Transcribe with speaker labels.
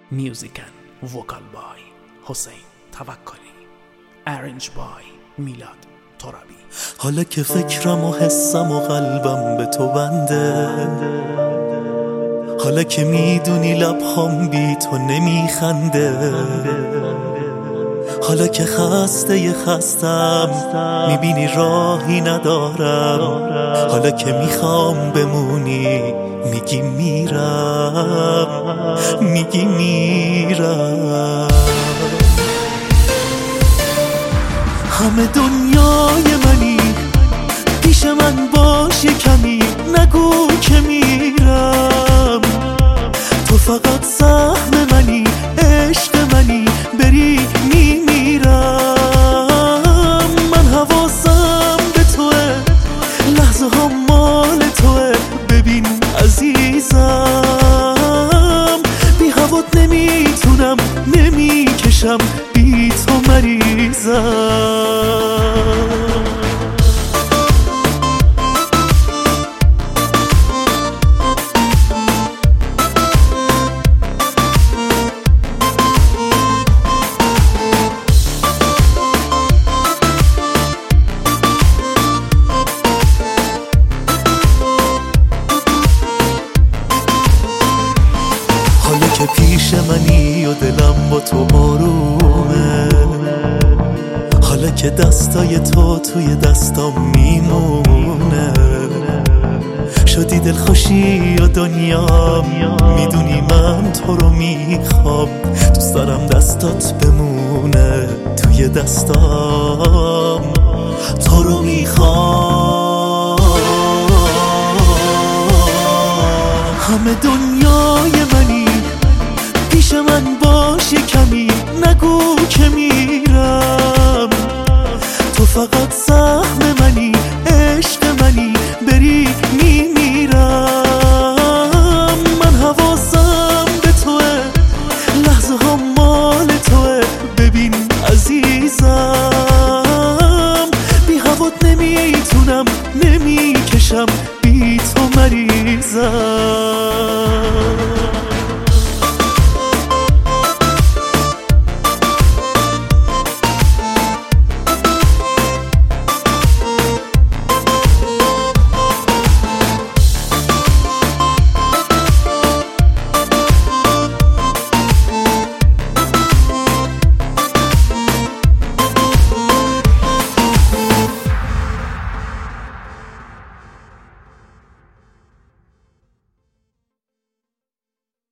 Speaker 1: Music and vocal by حسین توکلی. Arranged by میلاد ترابی.
Speaker 2: حالا که فکرم و حسم و قلبم به تو بنده، حالا که میدونی لبهام بی تو نمیخنده، حالا که خستم میبینی راهی ندارم، حالا که میخوام بمونی میگی میرم. همه دنیای منی، پیش من باش کمی، نگو که میرم. تو فقط سهم منی، عشق منی، بری میمیرم. من حواسم به توه، لحظه ها مال توه. ببین عزیزم، بی هوات نمیتونم، نمیکشم، بی تو مریضم. حالا که پیش منی و دلم با تو آرومه، حالا که دستای تو توی دستام میمونه، شدی دلخوشی و دنیا، میدونی من تو رو میخوام. دوست دارم دستات بمونه توی دستام، تو رو میخوام. همه دنیای